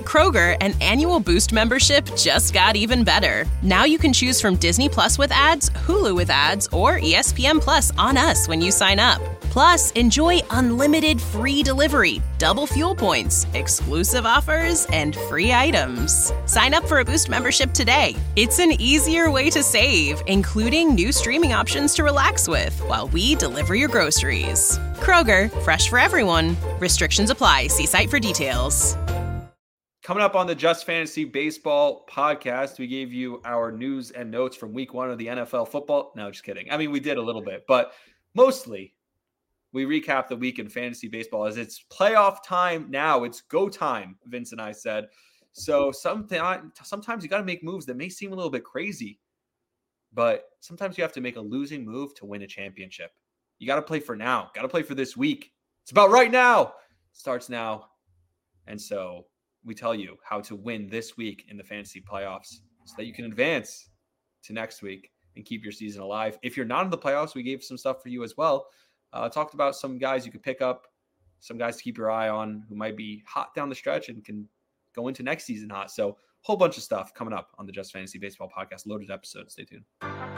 Kroger, an annual Boost membership just got even better. Now you can choose from Disney Plus with ads, Hulu with ads, or ESPN Plus on us when you sign up. Plus, enjoy unlimited free delivery, double fuel points, exclusive offers, and free items. Sign up for a Boost membership today. It's an easier way to save, including new streaming options to relax with while we deliver your groceries. Kroger, fresh for everyone. Restrictions apply. See site for details. Coming up on the Just Fantasy Baseball podcast, we gave you our news and notes from week 1 of the NFL football. No, just kidding. I mean, we did a little bit, but mostly we recap the week in fantasy baseball as it's playoff time now. It's go time, Vince and I said. So sometimes you got to make moves that may seem a little bit crazy, but sometimes you have to make a losing move to win a championship. You got to play for now. Got to play for this week. It's about right now. It starts now. And so we tell you how to win this week in the fantasy playoffs so that you can advance to next week and keep your season alive. If you're not in the playoffs, we gave some stuff for you as well. Talked about some guys you could pick up, some guys to keep your eye on who might be hot down the stretch and can go into next season hot. So whole bunch of stuff coming up on the Just Fantasy Baseball podcast. Loaded episode. Stay tuned.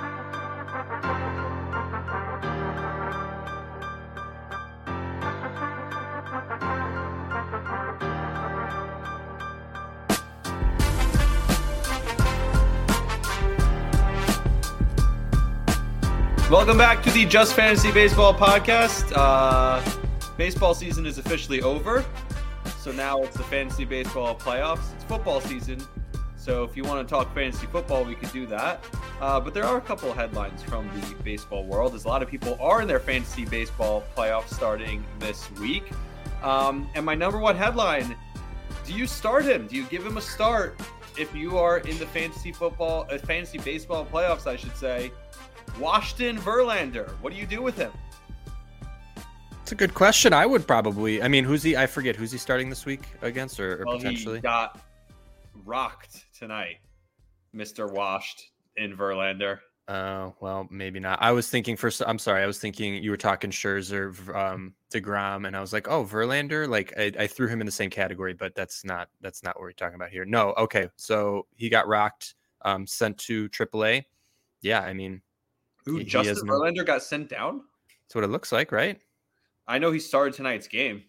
Welcome back to the Just Fantasy Baseball podcast. Baseball season is officially over, so now it's the fantasy baseball playoffs. It's football season, so if you want to talk fantasy football, we could do that. But there are a couple of headlines from the baseball world, as a lot of people are in their fantasy baseball playoffs starting this week. And my number one headline, do you start him? Do you give him a start if you are in the fantasy baseball playoffs, I should say? Washington Verlander, what do you do with him? It's a good question. I would probably, I forget who's he starting this week against or potentially? He got rocked tonight, Mr. Washed in Verlander. Oh, well, maybe not. I was thinking you were talking Scherzer, DeGrom, and I was like, oh, Verlander? Like, I threw him in the same category, but that's not what we're talking about here. No, okay. So he got rocked, sent to AAA. Yeah, I mean, Justin Verlander got sent down? That's what it looks like, right? I know he started tonight's game.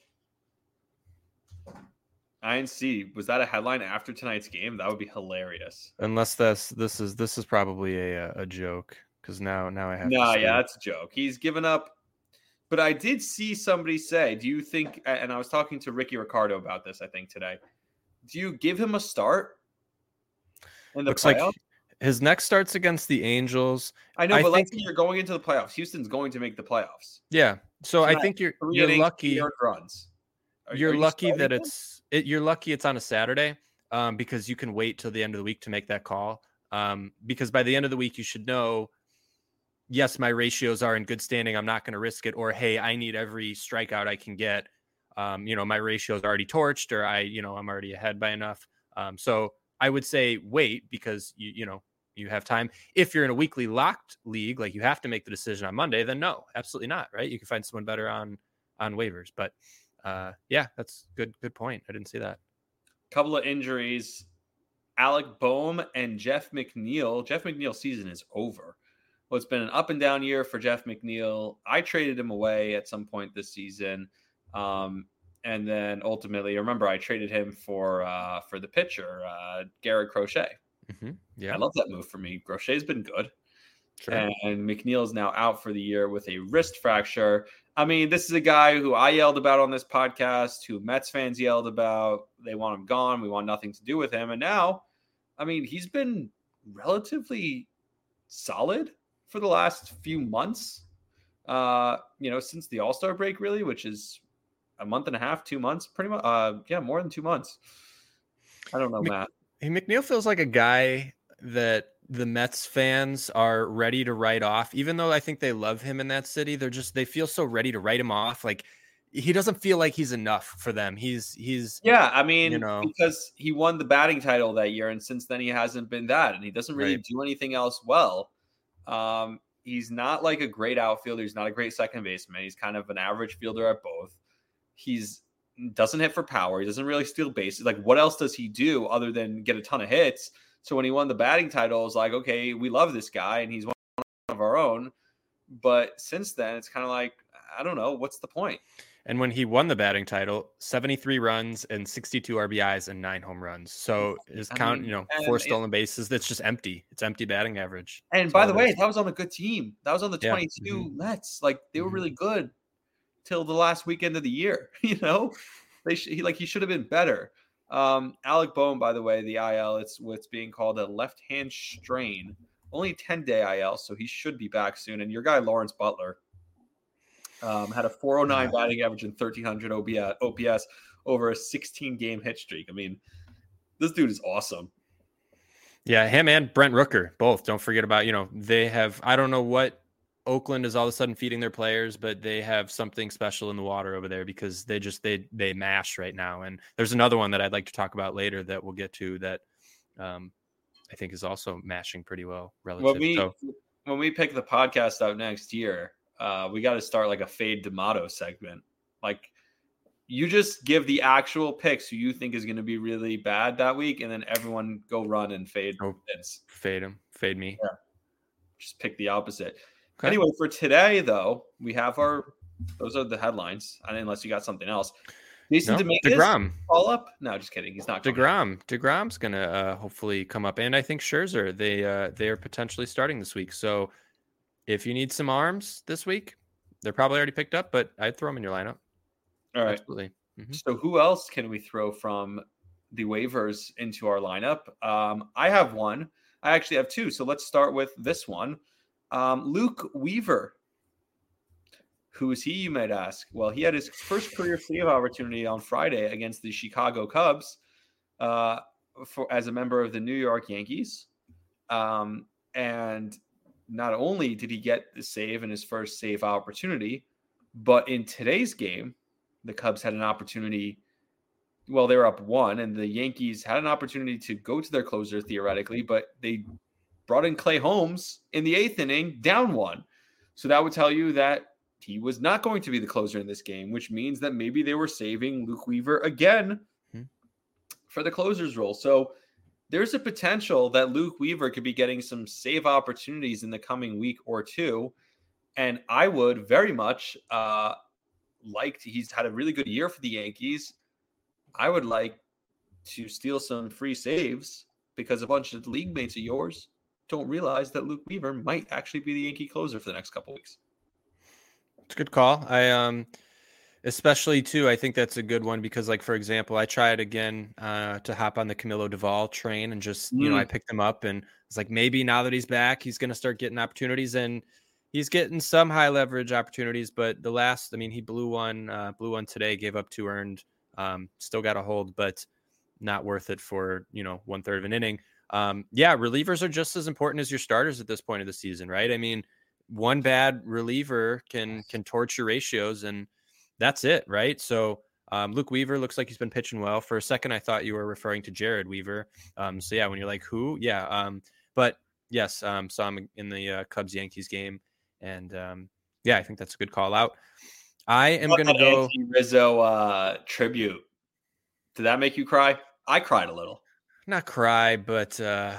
I didn't see. Was that a headline after tonight's game? That would be hilarious. Unless this is probably a joke, because now I have. No, yeah, that's a joke. He's given up. But I did see somebody say, do you think? And I was talking to Ricky Ricardo about this, I think today. Do you give him a start in the playoffs? Like his next start's against the Angels. I know, but let's say you're going into the playoffs. Houston's going to make the playoffs. Yeah, so I think you're lucky. Runs. You're lucky that you're lucky it's on a Saturday, because you can wait till the end of the week to make that call. Because by the end of the week, you should know, yes, my ratios are in good standing. I'm not going to risk it. Or, hey, I need every strikeout I can get. My ratio's already torched, or I'm already ahead by enough. So I would say wait, because you have time. If you're in a weekly locked league, like you have to make the decision on Monday, then no, absolutely not. Right. You can find someone better on waivers, but yeah, that's good point. I didn't see that. Couple of injuries, Alec Boehm and Jeff McNeil. Jeff McNeil's season is over. Well, it's been an up and down year for Jeff McNeil. I traded him away at some point this season. And then ultimately, remember, I traded him for the pitcher, Garrett Crochet. Mm-hmm. Yeah, I love that move for me. Crochet's been good. Sure. And McNeil is now out for the year with a wrist fracture. I mean, this is a guy who I yelled about on this podcast, who Mets fans yelled about. They want him gone. We want nothing to do with him. And now, I mean, he's been relatively solid for the last few months, since the All-Star break, really, which is a month and a half, 2 months, pretty much. More than 2 months. I don't know, Matt. McNeil feels like a guy that the Mets fans are ready to write off, even though I think they love him in that city. They feel so ready to write him off. Like, he doesn't feel like he's enough for them. He's because he won the batting title that year, and since then he hasn't been that, and he doesn't really do anything else well. He's not like a great outfielder. He's not a great second baseman. He's kind of an average fielder at both. He's doesn't hit for power. He doesn't really steal bases. Like, what else does he do other than get a ton of hits? So when he won the batting title, it's like, okay, we love this guy and he's one of our own. But since then, it's kind of like, I don't know, what's the point? And when he won the batting title, 73 runs and 62 RBIs and 9 home runs. So his count, 4 stolen bases, that's just empty. It's empty batting average. And that's by the way, that was on a good team. That was on the 22 Mm-hmm. Mets. Like, they were really good till the last weekend of the year. He should have been better. Alec Boehm, by the way, the IL, it's what's being called a left-hand strain. Only 10-day IL, so he should be back soon. And your guy, Lawrence Butler, had a 409 batting average and 1,300 OPS over a 16-game hit streak. I mean, this dude is awesome. Yeah, him and Brent Rooker, both. Don't forget about, they have, I don't know what Oakland is all of a sudden feeding their players, but they have something special in the water over there because they mash right now. And there's another one that I'd like to talk about later that we'll get to that I think is also mashing pretty well relative. When we pick the podcast out next year, we got to start like a Fade D'Amato segment. Like, you just give the actual picks who you think is going to be really bad that week, and then everyone go run and fade. Fade him. Fade me. Yeah. Just pick the opposite. Okay. Anyway, for today, though, we have those are the headlines. Unless you got something else. Jason Dominguez, DeGrom. Call up? No, just kidding. He's not. DeGrom's going to hopefully come up. And I think Scherzer, they are potentially starting this week. So if you need some arms this week, they're probably already picked up, but I'd throw them in your lineup. All right. Absolutely. Mm-hmm. So who else can we throw from the waivers into our lineup? I have one. I actually have two. So let's start with this one. Luke Weaver. Who is he, you might ask? Well, he had his first career save opportunity on Friday against the Chicago Cubs as a member of the New York Yankees. And not only did he get the save in his first save opportunity, but in today's game, the Cubs had an opportunity. Well, they were up 1, and the Yankees had an opportunity to go to their closer theoretically, but they brought in Clay Holmes in the 8th inning, down 1. So that would tell you that he was not going to be the closer in this game, which means that maybe they were saving Luke Weaver again for the closer's role. So there's a potential that Luke Weaver could be getting some save opportunities in the coming week or two. And I would very much he's had a really good year for the Yankees. I would like to steal some free saves because a bunch of league mates of yours don't realize that Luke Weaver might actually be the Yankee closer for the next couple weeks. It's a good call. I especially too, I think that's a good one because, like, for example, I tried again to hop on the Camilo Duvall train and just, I picked him up and it's like, maybe now that he's back, he's going to start getting opportunities, and he's getting some high leverage opportunities, but he blew one today, gave up 2 earned, still got a hold, but not worth it for, 1/3 of an inning. Relievers are just as important as your starters at this point of the season, right? I mean, one bad reliever can torch your ratios, and that's it, right? So Luke Weaver looks like he's been pitching well. For a second, I thought you were referring to Jared Weaver. When you're like, who? Yeah. But yes, saw him in the Cubs-Yankees game, and I think that's a good call out. I am going to go Rizzo tribute. Did that make you cry? I cried a little. Not cry, but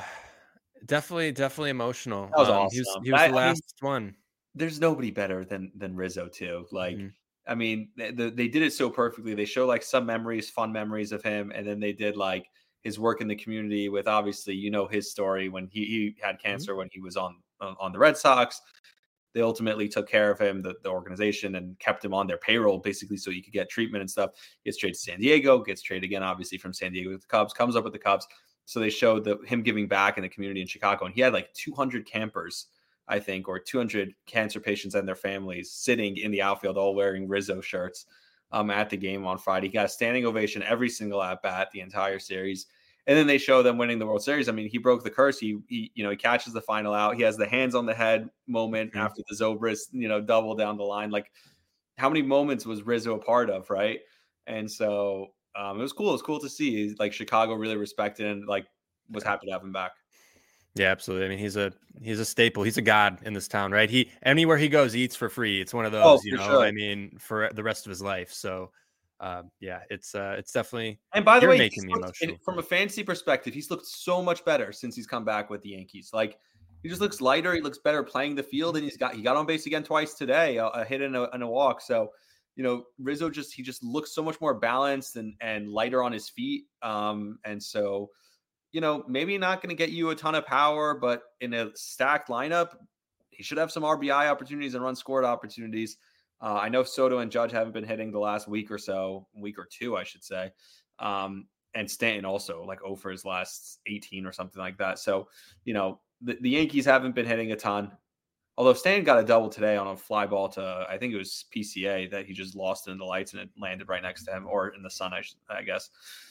definitely emotional. That was awesome. He was the last one. There's nobody better than Rizzo too. Like, I mean, they did it so perfectly. They show like some memories, fun memories of him, and then they did like his work in the community with, obviously, his story when he had cancer when he was on the Red Sox. They ultimately took care of him, the organization, and kept him on their payroll basically so he could get treatment and stuff. Gets traded to San Diego, gets traded again, obviously, from San Diego to the Cubs, comes up with the Cubs. So they showed him giving back in the community in Chicago. And he had like 200 campers, I think, or 200 cancer patients and their families sitting in the outfield, all wearing Rizzo shirts at the game on Friday. He got a standing ovation every single at-bat, the entire series. And then they show them winning the World Series. I mean, he broke the curse. He catches the final out. He has the hands on the head moment after the Zobrist, double down the line. Like, how many moments was Rizzo a part of, right? And so it was cool. It was cool to see. Like, Chicago really respected and like was happy to have him back. Yeah, absolutely. I mean, he's a staple. He's a god in this town, right? Anywhere he goes, he eats for free. It's one of those, sure. I mean, for the rest of his life. So It's definitely. And by the way, making me emotional. From a fantasy perspective, he's looked so much better since he's come back with the Yankees. Like, he just looks lighter. He looks better playing the field, and he got on base again twice today, a hit and a walk. So, Rizzo he just looks so much more balanced and lighter on his feet. And so, maybe not going to get you a ton of power, but in a stacked lineup, he should have some RBI opportunities and run scored opportunities. I know Soto and Judge haven't been hitting the last week or two, I should say. And Stanton also, like, 0 for his last 18 or something like that. So, the Yankees haven't been hitting a ton. Although Stanton got a double today on a fly ball to, I think it was PCA, that he just lost in the lights and it landed right next to him, or in the sun, I guess.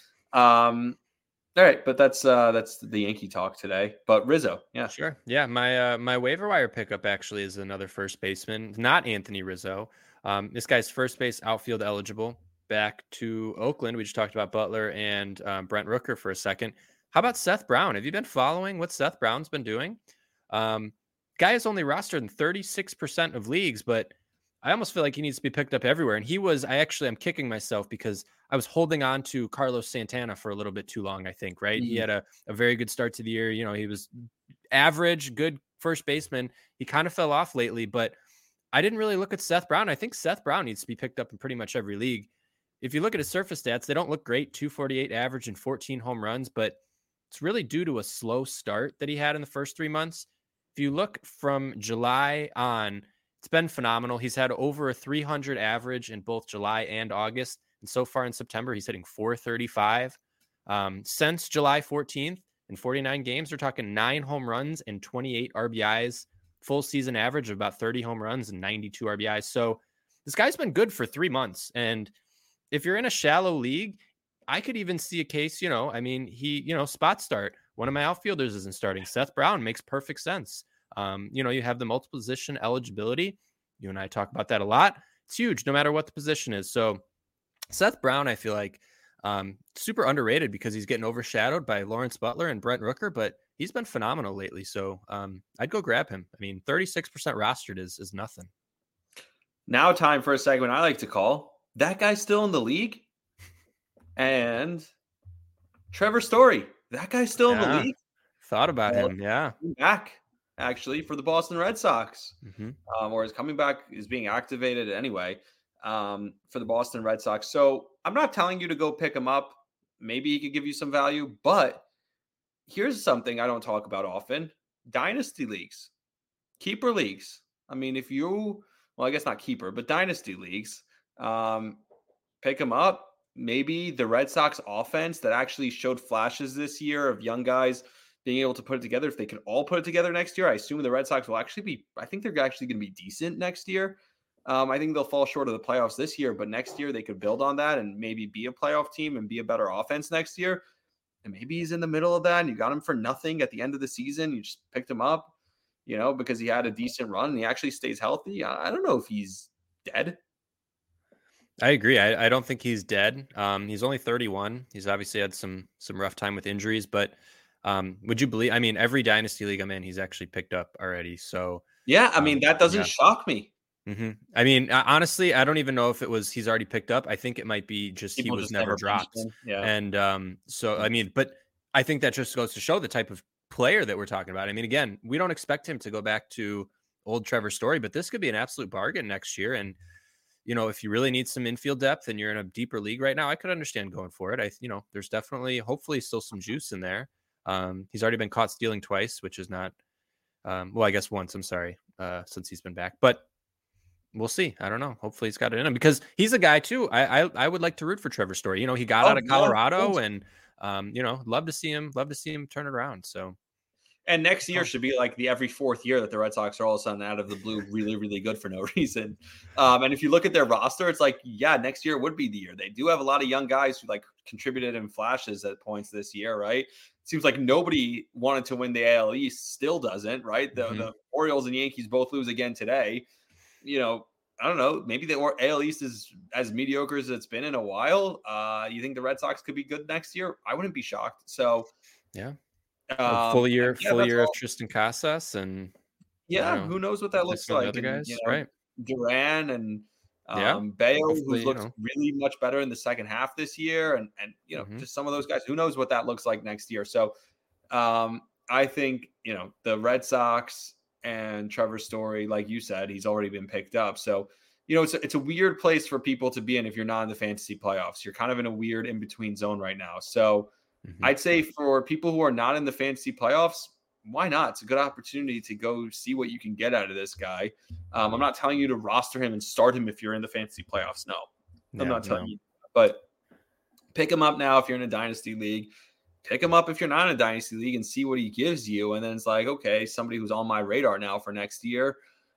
All right, but that's the Yankee talk today. But Rizzo, yeah, sure, yeah. My waiver wire pickup actually is another first baseman, not Anthony Rizzo. This guy's first base outfield eligible. Back to Oakland, we just talked about Butler and Brent Rooker for a second. How about Seth Brown? Have you been following what Seth Brown's been doing? Guy is only rostered in 36% of leagues, but I almost feel like he needs to be picked up everywhere. And I'm kicking myself because I was holding on to Carlos Santana for a little bit too long, I think, right? Mm-hmm. He had a very good start to the year. He was average, good first baseman. He kind of fell off lately, but I didn't really look at Seth Brown. I think Seth Brown needs to be picked up in pretty much every league. If you look at his surface stats, they don't look great, 248 average and 14 home runs, but it's really due to a slow start that he had in the first 3 months. If you look from July on, it's been phenomenal. He's had over a 300 average in both July and August. And so far in September, he's hitting 435. Since July 14th, in 49 games, we're talking 9 home runs and 28 RBIs, full season average of about 30 home runs and 92 RBIs. So this guy's been good for 3 months. And if you're in a shallow league, I could even see a case, spot start. One of my outfielders isn't starting. Seth Brown makes perfect sense. You have the multiple position eligibility. You and I talk about that a lot. It's huge, no matter what the position is. So Seth Brown, I feel like super underrated because he's getting overshadowed by Lawrence Butler and Brent Rooker, but he's been phenomenal lately. So I'd go grab him. 36% rostered is nothing. Now time for a segment I like to call That Guy's Still in the League. And Trevor Story. That guy's still in the league. Thought about him, yeah. Back, actually, for the Boston Red Sox. Mm-hmm. Or is coming back, is being activated anyway for the Boston Red Sox. So I'm not telling you to go pick him up. Maybe he could give you some value. But here's something I don't talk about often. Dynasty leagues. Keeper leagues. I guess not keeper, but dynasty leagues. Pick him up. Maybe the Red Sox offense that actually showed flashes this year of young guys being able to put it together. If they can all put it together next year, I assume the Red Sox will I think they're actually going to be decent next year. I think they'll fall short of the playoffs this year, but next year they could build on that and maybe be a playoff team and be a better offense next year. And maybe he's in the middle of that and you got him for nothing at the end of the season. You just picked him up, because he had a decent run and he actually stays healthy. I don't know if he's dead. I agree. I don't think he's dead. He's only 31. He's obviously had some rough time with injuries, but would you believe, every dynasty league I'm in, he's actually picked up already. So yeah, that doesn't shock me. Mm-hmm. Honestly, I don't even know if he's already picked up. I think it might be just he was never dropped. Yeah. And but I think that just goes to show the type of player that we're talking about. Again, we don't expect him to go back to old Trevor Story, but this could be an absolute bargain next year. And if you really need some infield depth and you're in a deeper league right now, I could understand going for it. There's definitely, hopefully, still some juice in there. He's already been caught stealing twice, which is not, I guess once, I'm sorry, since he's been back. But we'll see. I don't know. Hopefully he's got it in him because he's a guy too. I would like to root for Trevor Story. He got out of Colorado and, love to see him turn it around. So. And next year should be like the every fourth year that the Red Sox are all of a sudden out of the blue really, really good for no reason. And if you look at their roster, it's like, yeah, next year would be the year. They do have a lot of young guys who contributed in flashes at points this year, right? It seems like nobody wanted to win the AL East, still doesn't, right? The Orioles and Yankees both lose again today. I don't know. Maybe the AL East is as mediocre as it's been in a while. You think the Red Sox could be good next year? I wouldn't be shocked. So, yeah. Full year of Tristan Casas and who knows what that looks like. Other guys, and, right? Duran and Bayo, who's looked really much better in the second half this year, and just some of those guys. Who knows what that looks like next year? So I think the Red Sox and Trevor Story, like you said, he's already been picked up. So it's a weird place for people to be in if you're not in the fantasy playoffs. You're kind of in a weird in between zone right now. So I'd say for people who are not in the fantasy playoffs, why not? It's a good opportunity to go see what you can get out of this guy. I'm not telling you to roster him and start him if you're in the fantasy playoffs. No, I'm not telling you. But pick him up now if you're in a dynasty league. Pick him up if you're not in a dynasty league and see what he gives you. And then it's like, okay, somebody who's on my radar now for next year.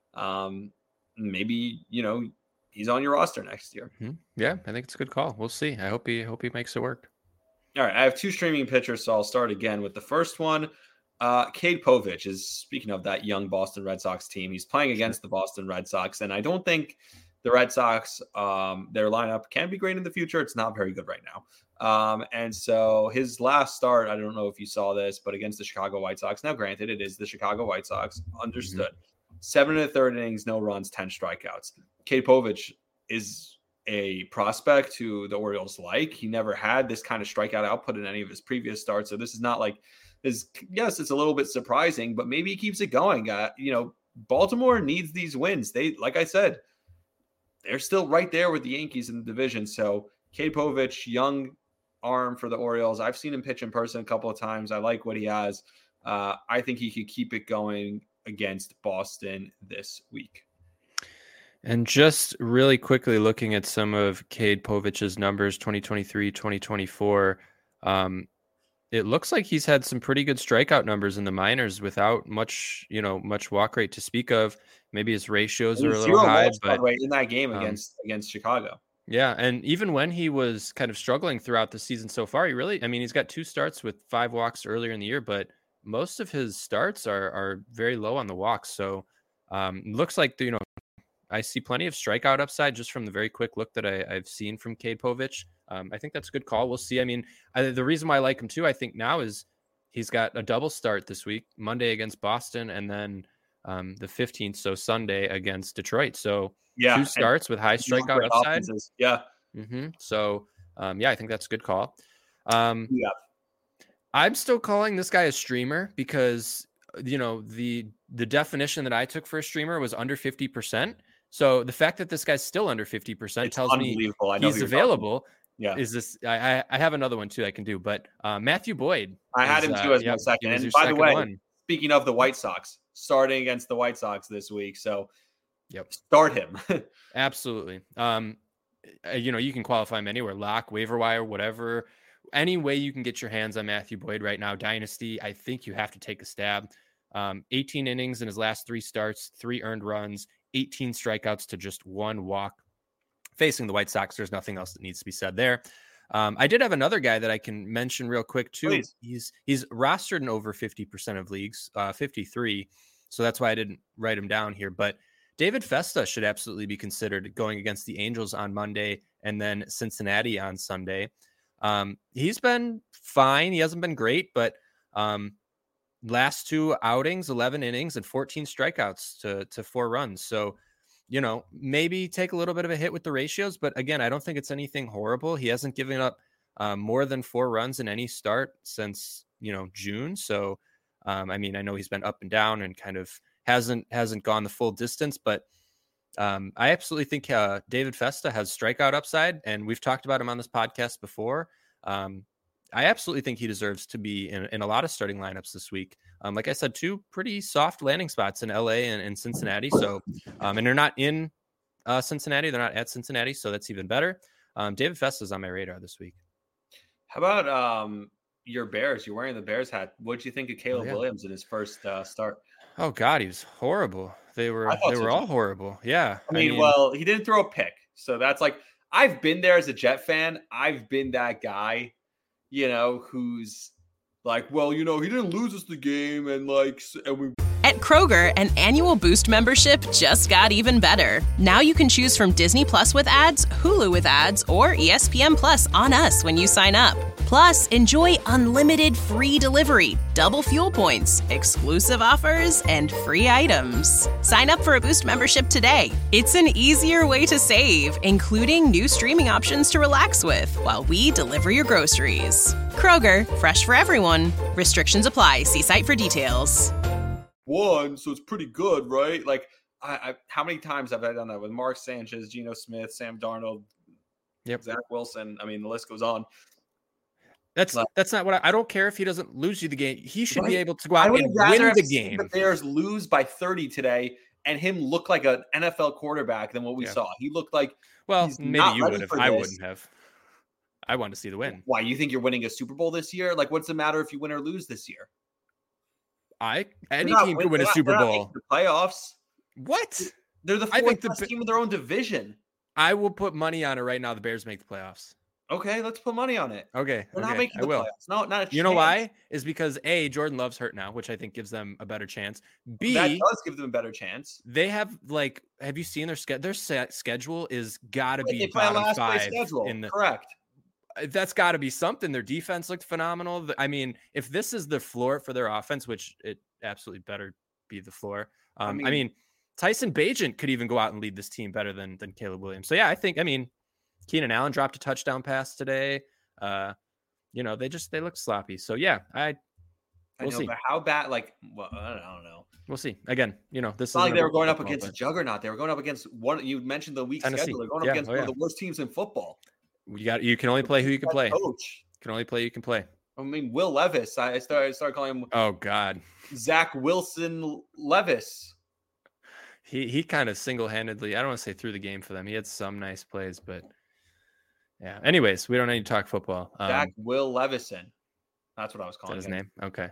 Maybe, he's on your roster next year. Yeah, I think it's a good call. We'll see. I hope he makes it work. All right. I have two streaming pitchers, so I'll start again with the first one. Cade Povich is, speaking of that young Boston Red Sox team, he's playing against the Boston Red Sox. And I don't think the Red Sox, their lineup can be great in the future. It's not very good right now. And so his last start, I don't know if you saw this, but against the Chicago White Sox. Now, granted, it is the Chicago White Sox. Understood. 7 1/3 innings, no runs, 10 strikeouts. Cade Povich is a prospect who the Orioles like. He never had this kind of strikeout output in any of his previous starts. So this is not like this. Yes, it's a little bit surprising, but maybe he keeps it going. Baltimore needs these wins. They, like I said, they're still right there with the Yankees in the division. So Cade Povich, young arm for the Orioles. I've seen him pitch in person a couple of times. I like what he has. I think he could keep it going against Boston this week. And just really quickly looking at some of Cade Povich's numbers, 2023, 2024, it looks like he's had some pretty good strikeout numbers in the minors without much walk rate to speak of. Maybe his ratios are a little high, but in that game against Chicago. Yeah, and even when he was kind of struggling throughout the season so far, he's got 2 starts with 5 walks earlier in the year, but most of his starts are very low on the walks. So looks like, I see plenty of strikeout upside just from the very quick look that I've seen from Cade Povich. I think that's a good call. We'll see. The reason why I like him too, I think now is he's got a double start this week, Monday against Boston, and then the 15th, so Sunday against Detroit. So 2 starts with high strikeout upside. Yeah. So I think that's a good call. I'm still calling this guy a streamer because, the definition that I took for a streamer was under 50%. So the fact that this guy's still under 50% tells me he's available. Yeah. Is this? I have another one too I can do, but Matthew Boyd. I had him too as my second. And by the way, speaking of the White Sox, starting against the White Sox this week, so start him. Absolutely. You can qualify him anywhere, lock, waiver wire, whatever. Any way you can get your hands on Matthew Boyd right now, Dynasty, I think you have to take a stab. 18 innings in his last 3 starts, 3 earned runs, 18 strikeouts to just 1 walk. Facing the White Sox, there's nothing else that needs to be said there. I did have another guy that I can mention real quick too. Please. He's rostered in over 50% of leagues, 53. So that's why I didn't write him down here. But David Festa should absolutely be considered going against the Angels on Monday and then Cincinnati on Sunday. He's been fine. He hasn't been great, but last 2 outings, 11 innings and 14 strikeouts to 4 runs. So, maybe take a little bit of a hit with the ratios, but again, I don't think it's anything horrible. He hasn't given up more than 4 runs in any start since, June. So, I know he's been up and down and kind of hasn't gone the full distance, but I absolutely think David Festa has strikeout upside, and we've talked about him on this podcast before. I absolutely think he deserves to be in a lot of starting lineups this week. Like I said, 2 pretty soft landing spots in LA and Cincinnati. So, and they're not in Cincinnati. They're not at Cincinnati. So that's even better. David Festa is on my radar this week. How about your Bears? You're wearing the Bears hat. What'd you think of Caleb Williams in his first start? Oh God, he was horrible. They were all horrible. Yeah. I mean, well, he didn't throw a pick. So that's like, I've been there as a Jet fan. I've been that guy, who's like, well, he didn't lose us the game. And we. At Kroger, an annual Boost membership just got even better. Now you can choose from Disney Plus with ads, Hulu with ads, or ESPN Plus on us when you sign up. Plus, enjoy unlimited free delivery, double fuel points, exclusive offers, and free items. Sign up for a Boost membership today. It's an easier way to save, including new streaming options to relax with while we deliver your groceries. Kroger, fresh for everyone. Restrictions apply. See site for details. So it's pretty good, right? Like, I how many times have I done that with Mark Sanchez, Geno Smith, Sam Darnold, Zach Wilson? I mean, the list goes on. That's not what I don't care if he doesn't lose you the game. He should be able to go out and win the game. The Bears lose by 30 today and him look like an NFL quarterback than what we saw. He looked like, maybe you would have. I wouldn't have. I wanted to see the win. Why? You think you're winning a Super Bowl this year? Like, what's the matter if you win or lose this year? Any team could win a Super Bowl. The playoffs. What? They're the fourth best team in their own division. I will put money on it right now. The Bears make the playoffs. Okay, let's put money on it. Okay. They're not making the playoffs. No, not a chance. You know why? Is because A, Jordan Love's hurt now, which I think gives them a better chance. B, that does give them a better chance. They have have you seen their schedule? Their schedule is got to be bottom 5 schedule. Correct. That's got to be something. Their defense looked phenomenal. I mean, if this is the floor for their offense, which it absolutely better be the floor. I mean, Tyson Bagent could even go out and lead this team better than Caleb Williams. So yeah, I think Keenan Allen dropped a touchdown pass today. They look sloppy. So yeah, we'll see. But how bad? I don't know. We'll see. Again, this is not like they were going up against a juggernaut. They were going up against one. You mentioned the weak schedule. They're going up against one of the worst teams in football. You can only play who you can play. Coach can only play who you can play. I mean, Will Levis. I started calling him. Oh God, Zach Wilson Levis. He kind of single-handedly. I don't want to say threw the game for them. He had some nice plays, but. Yeah. Anyways, we don't need to talk football. Zach Will Levison. That's what I was calling his name. Okay.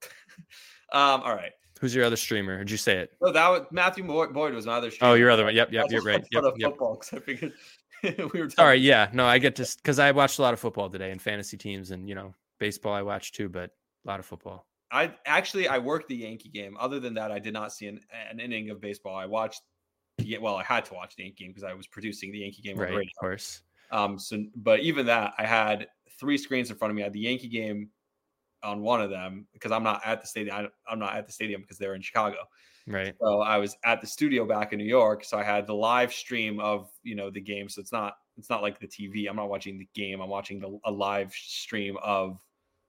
All right. Who's your other streamer? Did you say it? No, that was Matthew Boyd was my other streamer. Oh, your other one. Yep. You're right. Football, because I figured we were. Sorry. Yeah. No, I get this because I watched a lot of football today and fantasy teams and baseball I watched too, but a lot of football. I worked the Yankee game. Other than that, I did not see an inning of baseball. I watched. I had to watch the Yankee game because I was producing the Yankee game. Right. Of course. But even that, I had 3 screens in front of me. I had the Yankee game on one of them because I'm not at the stadium. I'm not at the stadium because they're in Chicago. Right. So I was at the studio back in New York. So I had the live stream of, the game. So it's not like the TV. I'm not watching the game. I'm watching a live stream of,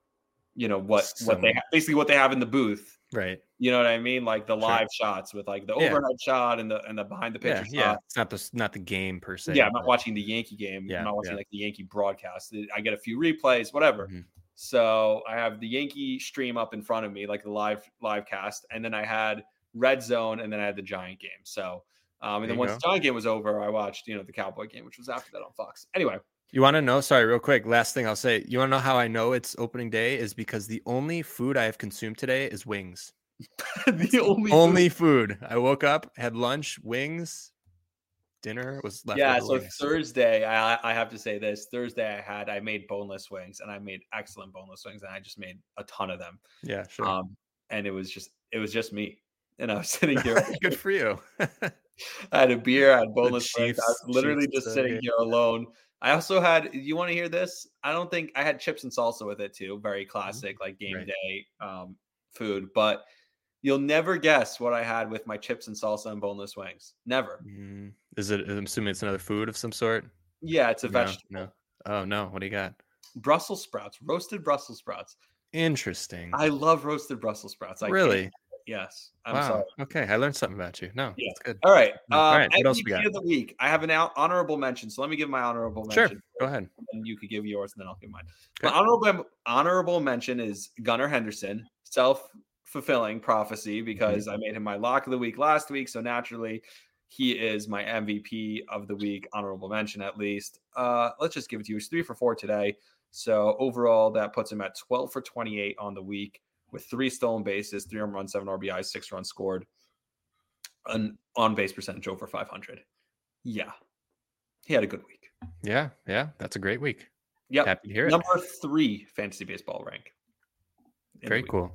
what they have in the booth. Right. You know what I mean? Like the live shots with like the overhead shot and the behind the picture shot. It's not the game per se. Yeah, I'm not watching the Yankee game. I'm not watching like the Yankee broadcast. I get a few replays, whatever. Mm-hmm. So I have the Yankee stream up in front of me, like the live cast, and then I had Red Zone, and then I had the Giant game. So and then once the Giant game was over, I watched the Cowboy game, which was after that on Fox. Anyway. You want to know? Sorry, real quick. Last thing I'll say. You want to know how I know it's opening day is because the only food I have consumed today is wings. The only food. I woke up, had lunch, wings, dinner was left. Yeah. So wings. Thursday, I have to say this. Thursday, I made boneless wings, and I made excellent boneless wings, and I just made a ton of them. Yeah, sure. And it was just me, and I was sitting here. Good for you. I had a beer. I had boneless wings. I was literally just sitting here alone. I also had, you want to hear this? I had chips and salsa with it too. Very classic, like game day food. But you'll never guess what I had with my chips and salsa and boneless wings. Never. Is it? I'm assuming it's another food of some sort. Yeah, it's a vegetable. No. Oh no! What do you got? Brussels sprouts, roasted Brussels sprouts. Interesting. I love roasted Brussels sprouts. Really? Yes. I'm sorry. Okay, I learned something about you. No, that's good. All right. What else we got? Of the week. I have an honorable mention. So let me give my honorable mention. Sure. Go ahead. And you could give yours, and then I'll give mine. Okay. My honorable mention is Gunnar Henderson. Self-fulfilling prophecy because I made him my lock of the week last week. So naturally, he is my MVP of the week. Honorable mention, at least. Let's just give it to you. It's 3 for 4 today. So overall, that puts him at 12 for 28 on the week, with 3 stolen bases, 3 home runs, 7 RBIs, 6 runs scored, an on-base percentage over 500. Yeah. He had a good week. Yeah. That's a great week. Yep. Happy to hear it. Number 3 fantasy baseball rank. Very cool.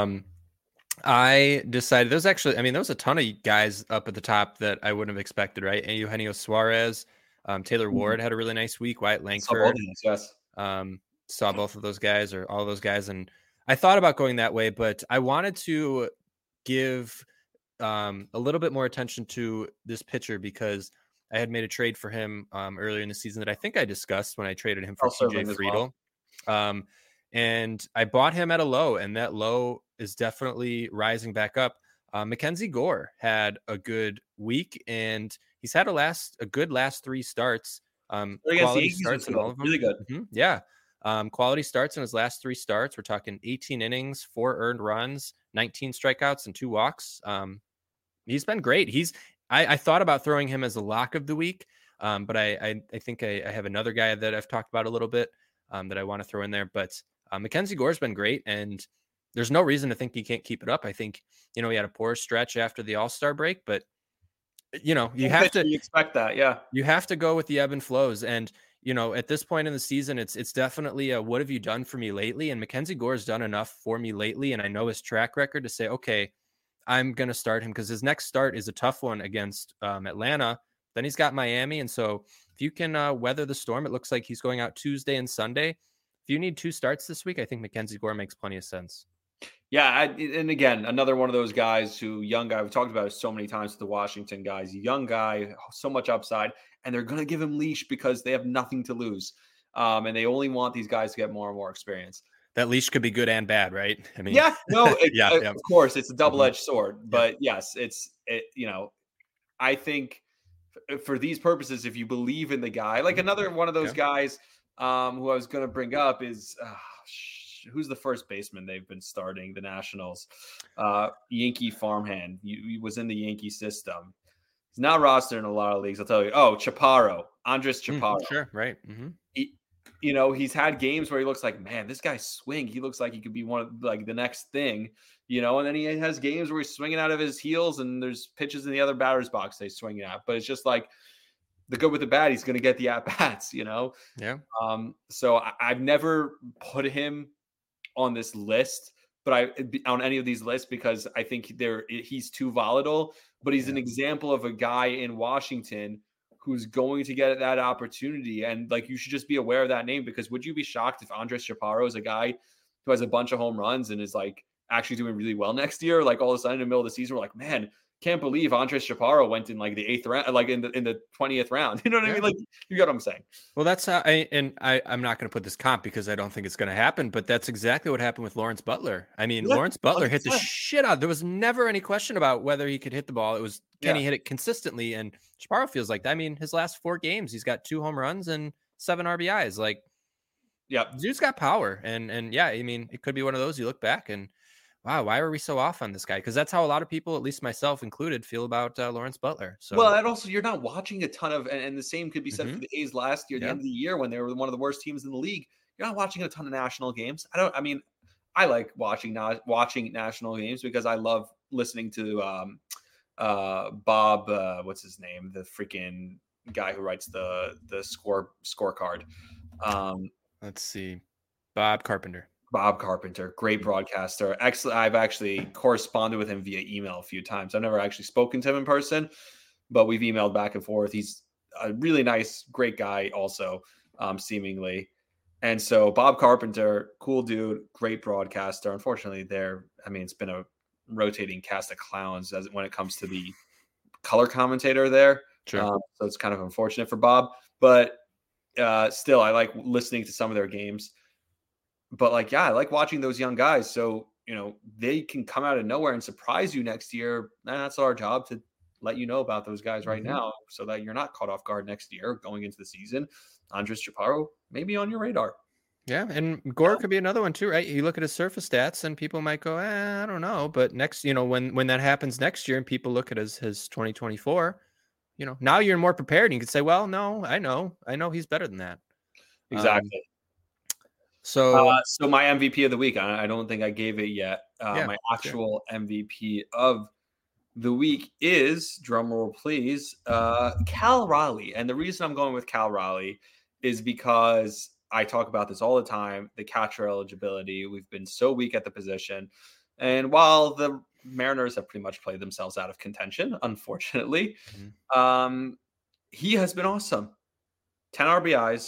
I decided there was a ton of guys up at the top that I wouldn't have expected, right? And Eugenio Suarez, Taylor Ward had a really nice week. Wyatt Langford. Yes. saw both of those guys or all those guys, and I thought about going that way, but I wanted to give a little bit more attention to this pitcher because I had made a trade for him earlier in the season that I think I discussed when I traded him for TJ Friedl. And I bought him at a low, and that low is definitely rising back up. Mackenzie Gore had a good week, and he's had a good last 3 starts. Quality starts in all of them. Really good. Mm-hmm. Yeah. Quality starts in his last 3 starts. We're talking 18 innings, 4 earned runs, 19 strikeouts, and 2 walks. He's been great. I thought about throwing him as a lock of the week, but I think I have another guy that I've talked about a little bit that I want to throw in there. But Mackenzie Gore's been great, and there's no reason to think he can't keep it up. I think, he had a poor stretch after the All-Star break, but you have to expect that. Yeah. You have to go with the ebb and flows. And, at this point in the season, it's definitely a, what have you done for me lately? And Mackenzie Gore's done enough for me lately. And I know his track record to say, okay, I'm going to start him because his next start is a tough one against Atlanta. Then he's got Miami. And so if you can weather the storm, it looks like he's going out Tuesday and Sunday. If you need 2 starts this week, I think Mackenzie Gore makes plenty of sense. Yeah, and again, another one of those guys young guy, we've talked about it so many times with the Washington guys, young guy, so much upside, and they're going to give him leash because they have nothing to lose. And they only want these guys to get more and more experience. That leash could be good and bad, right? I mean, yeah, no, of course, it's a double-edged sword, but yes, I think for these purposes, if you believe in the guy, like another one of those guys who I was going to bring up is who's the first baseman they've been starting, the Nationals? Yankee farmhand. He was in the Yankee system. He's not rostered in a lot of leagues, I'll tell you. Oh, Chaparro. Andres Chaparro. Sure, right. Mm-hmm. He's had games where he looks like, man, this guy's swing. He looks like he could be one of like the next thing, and then he has games where he's swinging out of his heels and there's pitches in the other batter's box they swing at. But it's just like the good with the bad, he's going to get the at-bats, Yeah. So I've never put him on this list, but on any of these lists, because I think he's too volatile, but he's an example of a guy in Washington who's going to get that opportunity. And like, you should just be aware of that name, because would you be shocked if Andres Chaparro is a guy who has a bunch of home runs and is like actually doing really well next year? Like all of a sudden in the middle of the season, we're like, man, can't believe Andres Chaparro went in like the 8th round, like in the 20th round. You know what I mean? Like, you get what I'm saying? Well, that's I'm not going to put this comp because I don't think it's going to happen, but that's exactly what happened with Lawrence Butler. I mean, Lawrence Butler 100%. Hit the shit out. There was never any question about whether he could hit the ball. It was, can he hit it consistently? And Chaparro feels like that. I mean, his last 4 games, he's got 2 home runs and 7 RBIs. Like, dude's got power. And yeah, I mean, it could be one of those you look back and, wow, why are we so off on this guy? Because that's how a lot of people, at least myself included, feel about Lawrence Butler. So, well, and also you're not watching a ton of, and the same could be said for the A's last year, the end of the year when they were one of the worst teams in the league. You're not watching a ton of national games. I like watching national games because I love listening to Bob. What's his name? The freaking guy who writes the scorecard. Let's see, Bob Carpenter, great broadcaster. Excellent. I've actually corresponded with him via email a few times. I've never actually spoken to him in person, but we've emailed back and forth. He's a really nice, great guy also, seemingly. And so Bob Carpenter, cool dude, great broadcaster. Unfortunately, it's been a rotating cast of clowns when it comes to the color commentator there. Sure. So it's kind of unfortunate for Bob, but still, I like listening to some of their games. But I like watching those young guys. So, they can come out of nowhere and surprise you next year. And that's our job, to let you know about those guys right now so that you're not caught off guard next year going into the season. Andres Chaparro may be on your radar. Yeah. And Gore could be another one too, right? You look at his surface stats and people might go, I don't know. But next, when that happens next year and people look at his 2024, now you're more prepared. And you can say, well, no, I know he's better than that. Exactly. So my MVP of the week, I don't think I gave it yet. My actual MVP of the week is, drumroll please, Cal Raleigh. And the reason I'm going with Cal Raleigh is because I talk about this all the time, the catcher eligibility. We've been so weak at the position. And while the Mariners have pretty much played themselves out of contention, unfortunately, he has been awesome. 10 RBIs,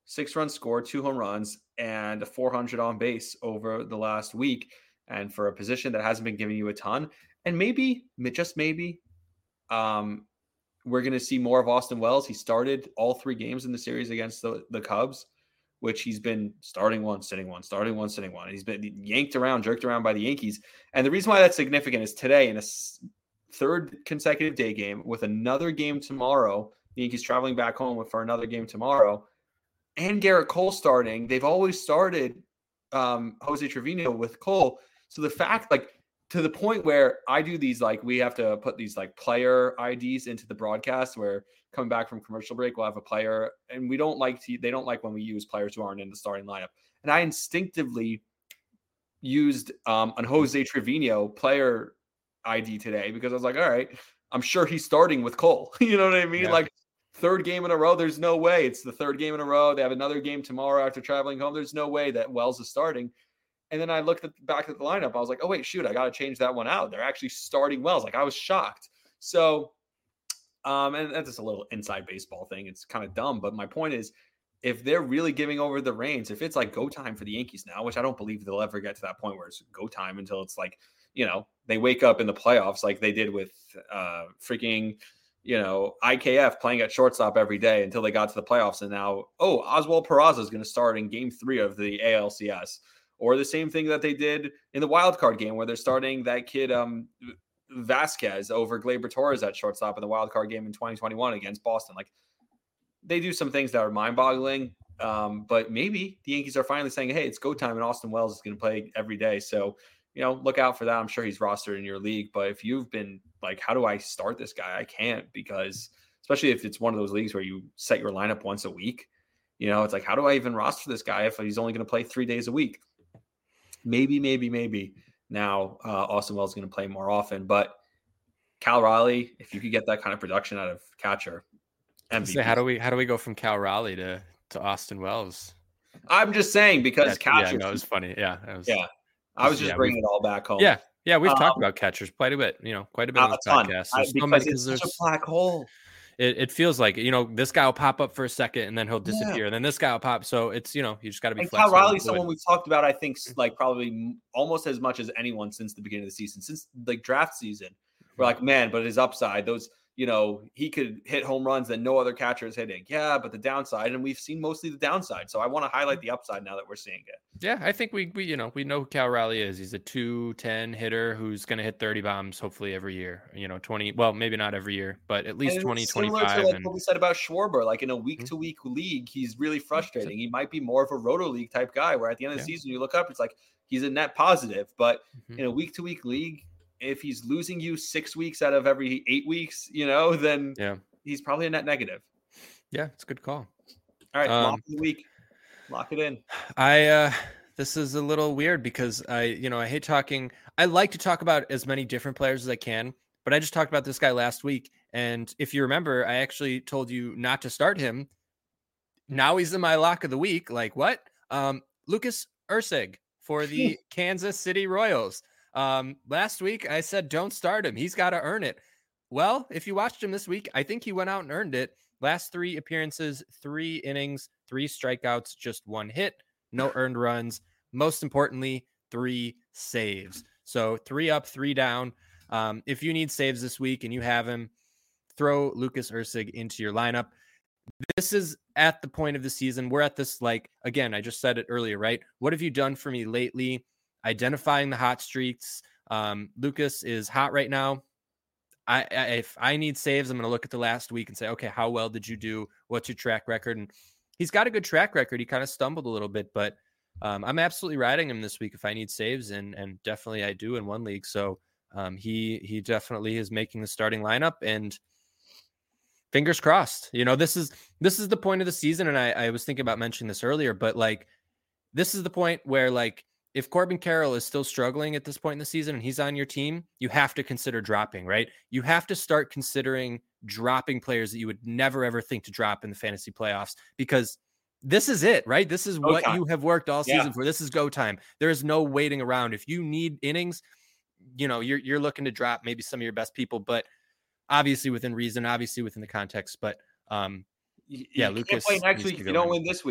6 runs scored, 2 home runs, and a 400 on base over the last week. And for a position that hasn't been giving you a ton, and maybe, just maybe, we're going to see more of Austin Wells. He started all 3 games in the series against the Cubs, which he's been starting one, sitting one, starting one, sitting one. He's been yanked around, jerked around by the Yankees. And the reason why that's significant is today, in a third consecutive day game with another game tomorrow, the Yankees traveling back home for another game tomorrow, and Garrett Cole starting. They've always started Jose Trevino with Cole. So the fact, like, to the point where I do these, like, we have to put these like player IDs into the broadcast, where coming back from commercial break, we'll have a player, and they don't like when we use players who aren't in the starting lineup. And I instinctively used an Jose Trevino player ID today because I was like, all right, I'm sure he's starting with Cole. You know what I mean? Yeah. Like, third game in a row, there's no way. It's the third game in a row. They have another game tomorrow after traveling home. There's no way that Wells is starting. And then I looked back at the lineup. I was like, oh, wait, shoot, I got to change that one out. They're actually starting Wells. Like, I was shocked. So, and that's just a little inside baseball thing. It's kind of dumb. But my point is, if they're really giving over the reins, if it's like go time for the Yankees now, which I don't believe they'll ever get to that point where it's go time until it's like, they wake up in the playoffs like they did with IKF playing at shortstop every day until they got to the playoffs. And now, Oswald Peraza is going to start in game 3 of the ALCS. Or the same thing that they did in the wild card game where they're starting that kid Vasquez over Gleyber Torres at shortstop in the wild card game in 2021 against Boston. Like, they do some things that are mind-boggling, but maybe the Yankees are finally saying, hey, it's go time, and Austin Wells is going to play every day. So, look out for that. I'm sure he's rostered in your league. But if you've been like, how do I start this guy? I can't, because especially if it's one of those leagues where you set your lineup once a week, it's like, how do I even roster this guy if he's only going to play 3 days a week? Maybe now Austin Wells is going to play more often, but Cal Raleigh, if you could get that kind of production out of catcher, MVP. So how do we go from Cal Raleigh to Austin Wells? I'm just saying, because catcher. Yeah, no, it was funny. Yeah, I was just bringing it all back home. Yeah, we've talked about catchers quite a bit. Quite a bit on the podcast. Because it's such a black hole. It feels like, this guy will pop up for a second and then he'll disappear. And then this guy will pop. So it's, you just got to be flexible. Cal Riley's someone we've talked about, I think, like probably almost as much as anyone since the beginning of the season, since like draft season. We're like, man, but his upside, those, he could hit home runs that no other catcher is hitting. Yeah, but the downside, and we've seen mostly the downside. So I want to highlight the upside now that we're seeing it. Yeah, I think we know who Cal Raleigh is. He's a 210 hitter who's going to hit 30 bombs hopefully every year. 20, well, maybe not every year, but at least 20, 25. To like what we said about Schwarber, like in a week-to-week league, he's really frustrating. He might be more of a roto league type guy where at the end of the season you look up, it's like he's a net positive. But in a week-to-week league, if he's losing you 6 weeks out of every 8 weeks, then he's probably a net negative. Yeah, it's a good call. All right, lock of the week. Lock it in. This is a little weird because I hate talking. I like to talk about as many different players as I can, but I just talked about this guy last week. And if you remember, I actually told you not to start him. Now he's in my lock of the week. Like what? Lucas Erceg for the Kansas City Royals. Last week I said, don't start him. He's got to earn it. Well, if you watched him this week, I think he went out and earned it. Last 3 appearances, 3 innings, 3 strikeouts, just 1 hit, no earned runs. Most importantly, 3 saves. So 3 up, 3 down. If you need saves this week and you have him, throw Lucas Erceg into your lineup. This is at the point of the season. We're at this, like, again, I just said it earlier, right? What have you done for me lately? Identifying the hot streaks. Lucas is hot right now. If I need saves, I'm going to look at the last week and say, okay, how well did you do? What's your track record? And he's got a good track record. He kind of stumbled a little bit, but I'm absolutely riding him this week if I need saves, and definitely I do in one league. So he definitely is making the starting lineup, and fingers crossed. This is the point of the season, and I was thinking about mentioning this earlier, but like this is the point where, like, if Corbin Carroll is still struggling at this point in the season and he's on your team, you have to consider dropping, right? You have to start considering dropping players that you would never, ever think to drop in the fantasy playoffs, because this is it, right? This is what you have worked all season for. This is go time. There is no waiting around. If you need innings, you're looking to drop maybe some of your best people, but obviously within reason, obviously within the context. But Lucas can't play next week if you don't win this week.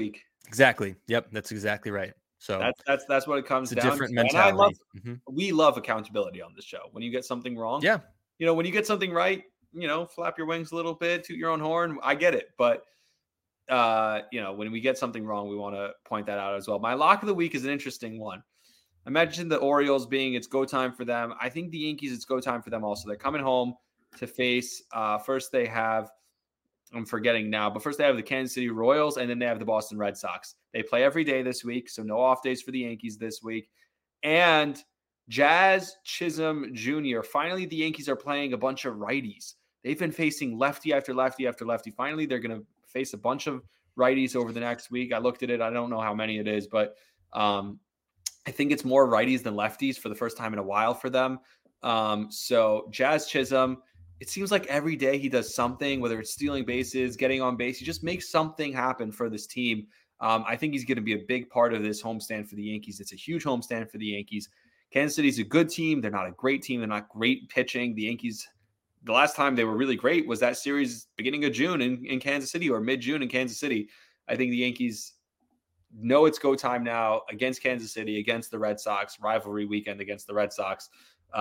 Exactly. Yep. That's exactly right. So that's what it comes down to. Different mentality. We love accountability on this show. When you get something wrong, when you get something right, flap your wings a little bit, toot your own horn. I get it. But, when we get something wrong, we want to point that out as well. My lock of the week is an interesting one. I mentioned the Orioles being it's go time for them. I think the Yankees, it's go time for them also. They're coming home to face, first they have, I'm forgetting now, but first they have the Kansas City Royals, and then they have the Boston Red Sox. They play every day this week, so no off days for the Yankees this week. And Jazz Chisholm Jr., finally the Yankees are playing a bunch of righties. They've been facing lefty after lefty after lefty. Finally, they're going to face a bunch of righties over the next week. I looked at it. I don't know how many it is, but I think it's more righties than lefties for the first time in a while for them. So Jazz Chisholm, it seems like every day he does something, whether it's stealing bases, getting on base. He just makes something happen for this team. I think he's going to be a big part of this homestand for the Yankees. It's a huge homestand for the Yankees. Kansas City's a good team. They're not a great team. They're not great pitching. The Yankees, the last time they were really great was that series beginning of June in Kansas City, or mid-June in Kansas City. I think the Yankees know it's go time now against Kansas City, against the Red Sox, rivalry weekend against the Red Sox.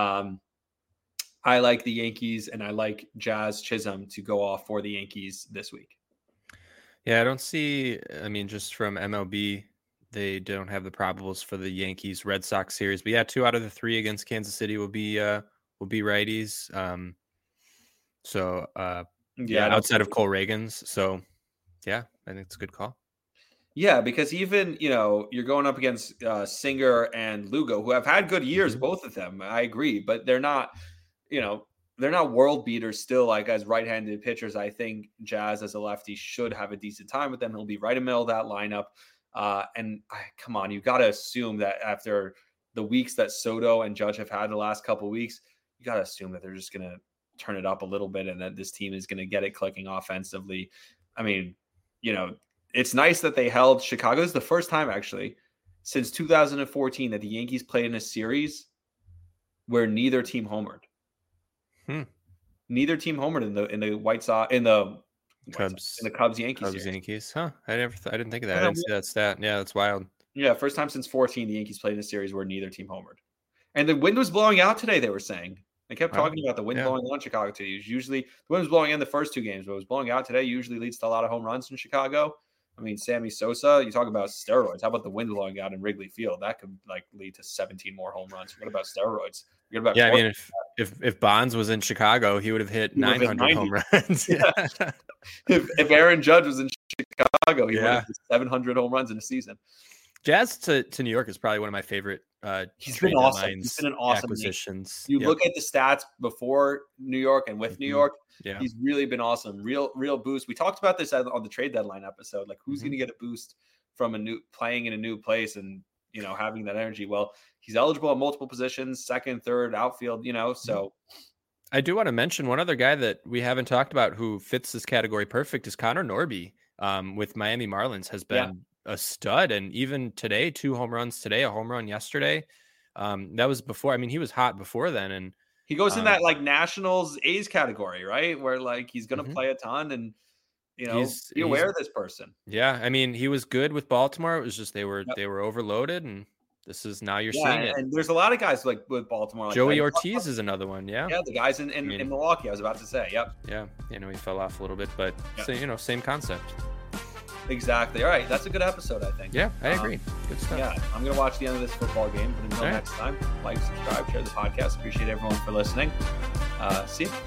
I like the Yankees, and I like Jazz Chisholm to go off for the Yankees this week. Yeah, I don't see, just from MLB, they don't have the probables for the Yankees Red Sox series, but yeah, 2 out of the 3 against Kansas City will be righties. Outside of Cole Reagans. So yeah, I think it's a good call. Yeah, because even, you're going up against Singer and Lugo, who have had good years, both of them. I agree, but they're not, they're not world beaters still, like as right-handed pitchers. I think Jazz as a lefty should have a decent time with them. He'll be right in the middle of that lineup. Come on, you got to assume that after the weeks that Soto and Judge have had the last couple of weeks, you got to assume that they're just going to turn it up a little bit and that this team is going to get it clicking offensively. It's nice that they held Chicago. This is the first time actually since 2014 that the Yankees played in a series where neither team homered. Neither team homered in the White Sox, in the Cubs, in the Cubs-Yankees series. Yankees, huh? I didn't think of that. I didn't see that stat. Yeah, that's wild. Yeah, first time since 14 the Yankees played in a series where neither team homered. And the wind was blowing out today, they were saying. They kept talking about the wind blowing on Chicago today. Usually the wind was blowing in the first 2 games, but it was blowing out today. Usually leads to a lot of home runs in Chicago. Sammy Sosa, you talk about steroids. How about the wind blowing out in Wrigley Field? That could lead to 17 more home runs. Forget about steroids. If Bonds was in Chicago, he would have hit 900 home runs. If Aaron Judge was in Chicago, he would have hit 700 home runs in a season. Jazz to New York is probably one of my favorite He's been awesome. He's been an awesome acquisitions. You look at the stats before New York and with New York, he's really been awesome. Real boost. We talked about this on the trade deadline episode. Like, who's going to get a boost from playing in a new place and having that energy? Well, he's eligible at multiple positions, second, third, outfield. So I do want to mention one other guy that we haven't talked about who fits this category perfect is Connor Norby with Miami Marlins has been a stud. And even today, 2 home runs today, a home run yesterday. That was before. He was hot before then. And he goes in that Nationals A's category, right? Where he's going to play a ton and, be aware of this person. Yeah. He was good with Baltimore. It was just, they were overloaded, and this is now you're seeing it. And there's a lot of guys with Baltimore. Joey Ortiz is another one. Yeah. Yeah. The guys in Milwaukee, I was about to say. Yep. Yeah. He fell off a little bit, but same concept. Exactly. All right. That's a good episode, I think. Yeah, I agree. Good stuff. Yeah. I'm going to watch the end of this football game. But until next time, like, subscribe, share the podcast. Appreciate everyone for listening. See you.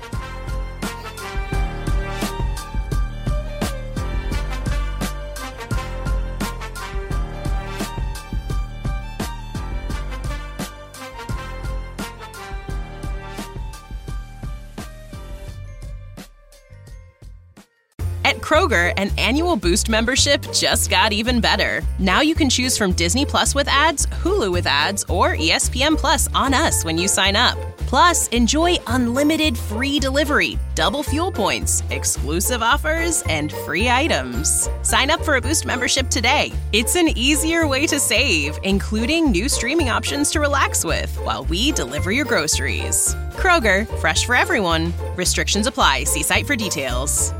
At Kroger, an annual Boost membership just got even better. Now you can choose from Disney Plus with ads, Hulu with ads, or ESPN Plus on us when you sign up. Plus, enjoy unlimited free delivery, double fuel points, exclusive offers, and free items. Sign up for a Boost membership today. It's an easier way to save, including new streaming options to relax with while we deliver your groceries. Kroger, fresh for everyone. Restrictions apply. See site for details.